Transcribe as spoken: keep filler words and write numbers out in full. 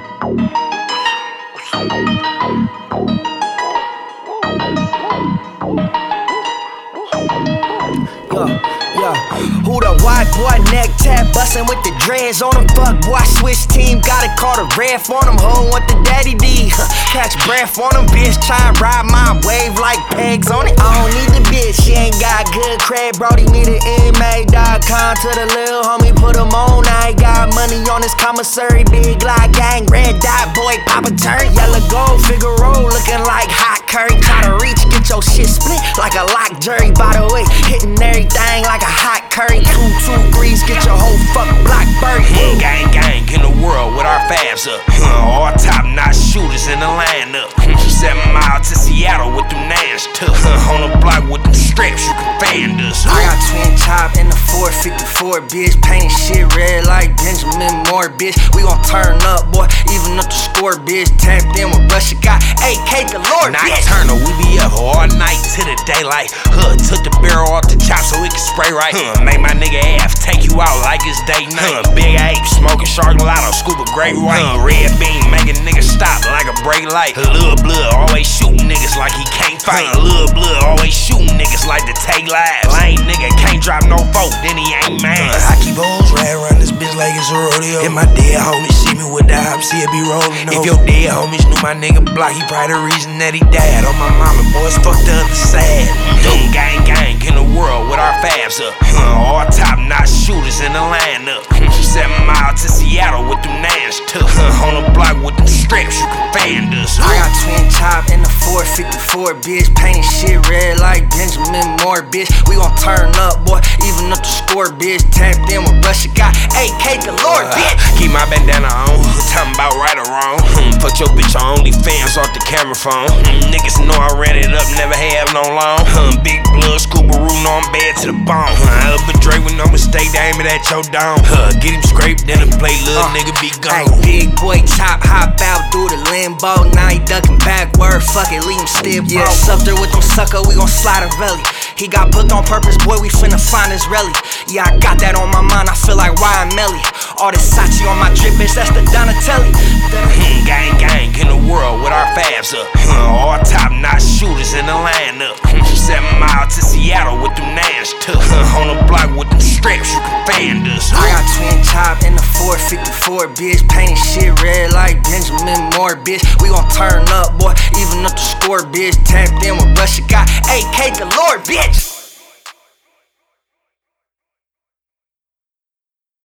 Yeah, yeah. Who the white boy, neck tap, bustin' with the dreads on him. Fuck boy, switch team, gotta call the ref on him. Ho, what the daddy D? Catch breath on him, bitch. Try and ride my wave like pegs on it. I don't need the bitch, she ain't got good cred. Brody need an M A dot com to the lil homie, put him on. I got money on this commissary, big like gang, red dot boy, pop a turn. Yellow gold, Figaro, looking like hot curry. Try to reach, get your shit split like a lock jury. By the way, hitting everything like a hot curry. Two, two, threes, get your whole fuck block buried. Mm, gang, gang, in the world with our fabs up. Huh, all top-notch shooters in the lineup. Hmm, Seven miles to Seattle with them nans took. Huh, on the block with them straps, you can fan us. I got twin chop in the four fifty-four, bitch. Painting shit red like Benjamin Moore, bitch. We gon' turn up, boy, even up the score, bitch. Tapped in with Russia, got A K galore, bitch. Nocturnal, we be up all night to the daylight. Huh, took the barrel off the chop so it can spray right. Huh, make my nigga F take you out like it's day night. Huh, big ape, smoking shark lotto, scoop a great white. Huh, red beam, making niggas stop like a brake light. Lil' blood, always shooting niggas like he can't fight. Huh, Lil' blood, always shooting niggas like to take lives. Lame nigga can't drop no vote, then he ain't mad. Huh, I keep hoes right around this bitch like it's a rodeo. If my dead homies see me with the hops, he'll be rolling over. If your dead homies knew my nigga block, he probably the reason that he died. On my mama, boys, fuck the other side. Them gang gang in the world with our fabs up. Huh, all top-notch shooters in the lineup. Hmm, Seven miles to Seattle with them nans took. Huh, on the block with them straps, you can fan us. I got twin chop in the four fifty-four, bitch. Painting shit red like Benjamin Moore, bitch. We gon' turn up, boy, even up the score, bitch. Tapped in with Russia, got A K galore, bitch. Keep my bandana on, talking about right or wrong. Hmm, put your bitch on OnlyFans off the camera phone. Hmm, niggas know I ran it up, never have no long. Hmm, big blood, Scoobaroo, know I'm bad to the bone. Huh, up a Drake with no mistake, they aim it at your dome. Huh, get him scraped, then a plate, little uh, nigga be gone. Ay, big boy chop, hop out through the limbo. Now he ducking backward, fuck it, leave him stiff. Yeah, sucked her with them sucker, we gon' slide a belly. He got booked on purpose, boy, we finna find his relly. Yeah, I got that on my mind, I feel like Ryan Melly. All this Sachi on my drip, bitch, that's the Donatelli. Hmm, gang gang in the world with our fabs up. Huh, all top-notch shooters in the lineup. Hmm, Seven miles to Seattle with them nans took. Huh, on the block with them straps, you can fan us. I got twin chop in the four fifty-four, bitch. Painting shit red like Benjamin Moore, bitch. We gon' turn up, boy, even up the score, bitch. Tapped in with Russia, got A K galore, bitch.